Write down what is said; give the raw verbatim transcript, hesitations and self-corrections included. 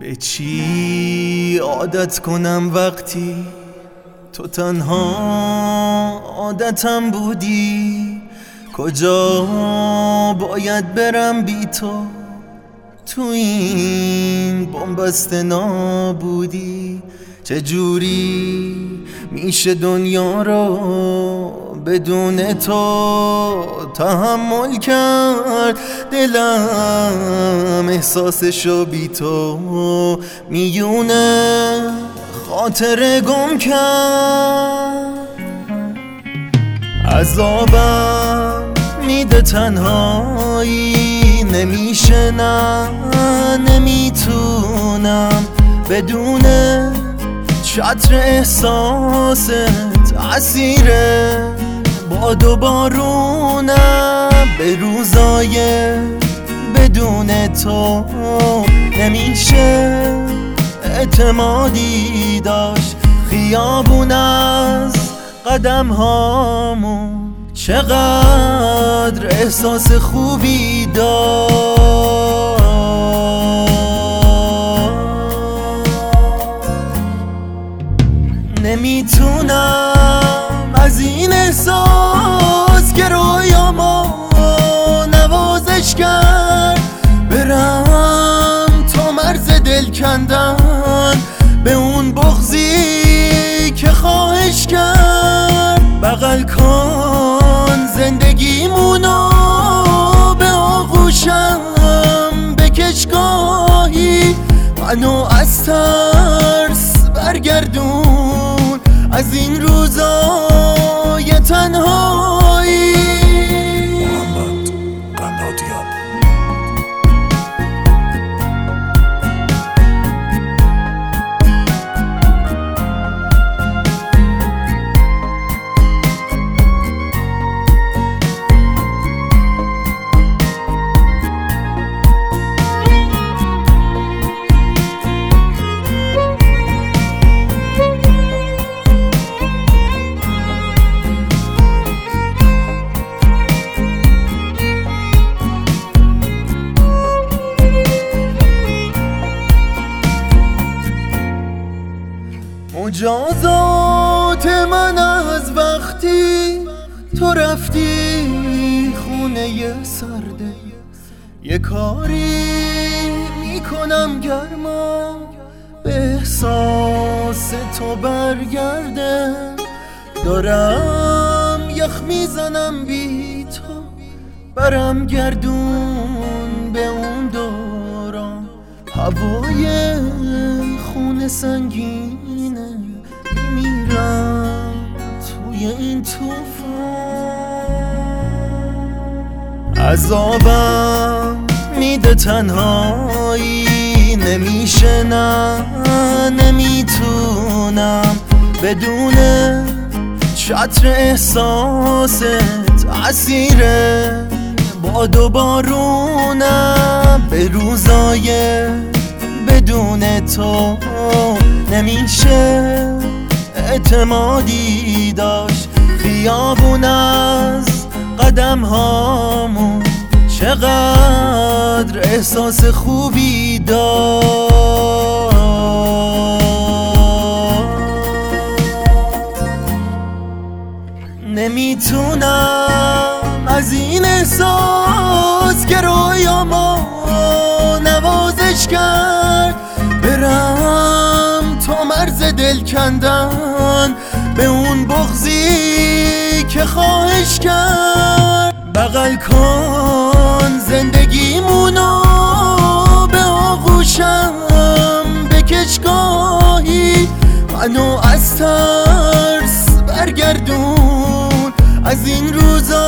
به چی عادت کنم وقتی تو تنها عادتم بودی؟ کجا باید برم بی تو تو این بنبست نابودی؟ چجوری میشه دنیا رو بدون تو تحمل کرد؟ دلم احساسشو بی تو میونه خاطره گم کرد. عذابم میده تنهایی، نمیشه نه نمیتونم بدون چتر احساست اسیر باد و بارونم. به روزای بدون تو نمیشه اعتمادی داشت. خیابون از قدم هامون چقدر احساس خوبی داشت. نمیتونم از این احساس که رویامو نوازش کرد برم تا مرز دل کندن به اون بغضی که خواهش کرد. بغل کن زندگیمونو به آغوشم بکش، گاهی منو از ترس برگردون از این روزای تنهایی. محمد قنادیان. مجازات من از وقتی تو رفتی خونه سرده، یه کاری میکنم گرما به احساس تو برگرده. دارم یخ میزنم بی تو، برم گردون به اون دوران. هوای خونه سنگینه، میمیرم توی این طوفان. عذابم میده تنهایی، نمیشه نه نمیتونم بدون چتر احساست اسیر باد و بارونم. به روزای بدون تو نمیشه اعتمادی داشت. خیابون از قدم هامون چقدر احساس خوبی داشت. نمیتونم از این احساس که رویامو نوازش کرد برم تا مرز دل کندن به اون بغضی که خواهش کرد. بغل کن زندگیمونو به آغوشم بکش، گاهی منو از ترس برگردون از این روزا